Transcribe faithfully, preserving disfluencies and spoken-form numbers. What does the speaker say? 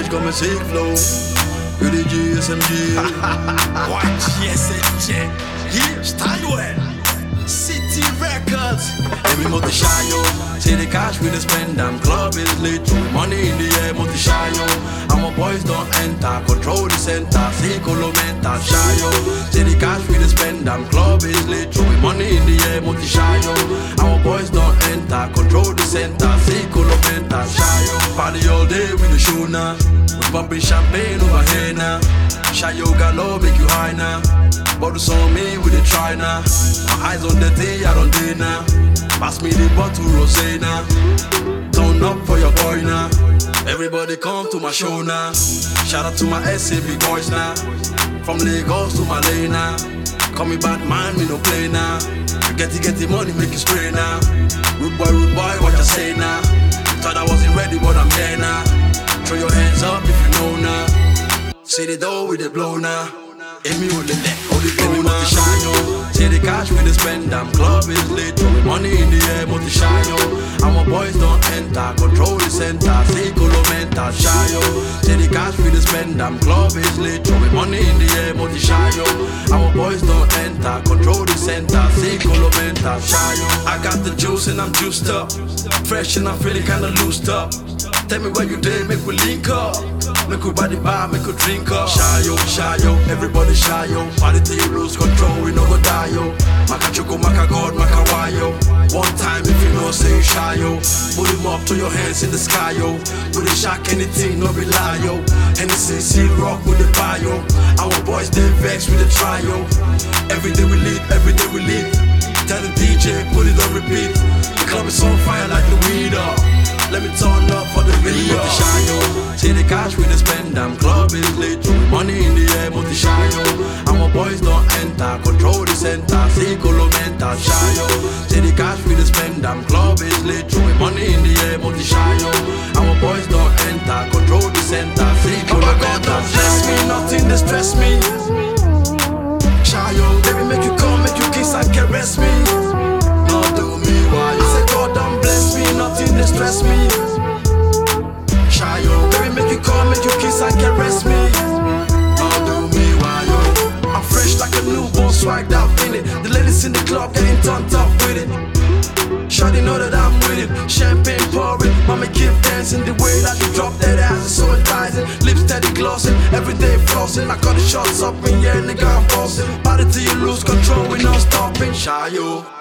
Cash comme un sick flow. Que des G S M G. Ouais, G S M G. Yeah, Steinwell. City Records. Every month shy yo. Say the cash we dey spend, damn club is lit. Money in the air, multi shy yo. Our boys don't enter, control the center. See Colomenta, shy yo. Say the cash we dey spend, damn club is lit. Money in the air, multi shy yo. Our boys don't enter, control the center. See Colomenta, shy yo. Party all day with the show now. We pumping champagne over here now. Shy yo galore make you high now. Bottles on me, we dey try now. My eyes on the day, I don't day now. Pass me the bottle, rosé now. Turn up for your boy now. Everybody come to my show now. Shout out to my S A B boys now. From Lagos to Malay now. Call me Batman, me no play now. You get to get the money, make it spray now. Rude boy, rude boy, what you say now? Thought I wasn't ready, but I'm here now. Throw your hands up if you know now. See the door with the blow now. Amy hold the neck, hold the phone now. Shine yo. Say the cash we dey spend, damn club is lit. Money in the air, multi shine yo. Our boys don't enter, control the center. See Colomenta, shine yo. Say the cash we dey spend, damn club is lit. Money in the air, multi shine yo. Our boys don't enter, control the center. See Colomenta, shine yo. I got the juice and I'm juiced up. Fresh and I'm feeling kinda loosed up. Tell me where you did, make we link up. Make we body bar, make we drink up. Shy yo, shy yo, everybody shy yo. Party till you lose control, we no go die yo. Maka choko, maka god, maka why yo. One time if you know, say you shy yo. Put him up, throw your hands in the sky yo. We dey shock anything, no be lie yo. Hennessy, see rock with the buy yo. Our boys they vex with the try yo. Every day we lead, every day we lead. Tell the D J, put it on repeat. The club is on fire like the weed up. Let me turn up for the video. Multi shy yo. See the cash we dey spend, damn club is lit. Money in the air, multi shy yo. Our boys don't enter, control the center. See Colomenta, shy yo. See the cash we dey spend, damn club is lit. Money in the air, multi shy yo. Our boys don't enter, control the center. See Colomenta, Bless me, nothing to stress me. shy yo. Baby, make you come, make you kiss and caress me. No do me why I you say God don't bless me, nothing to stress me. shy yo. Baby, make you come, make you kiss and caress me. No do me why you. I'm fresh like a newborn, swagged out in it. The ladies in the club getting turned up with it. Shawty know that I'm with it. Champagne pouring, mommy keep dancing. The way that you drop that ass is so enticing. Lips steady glossing, everyday flossing. I got the shots up in yeah, nigga I'm bossing. Body till you lose control, we not stopping. Shy yo.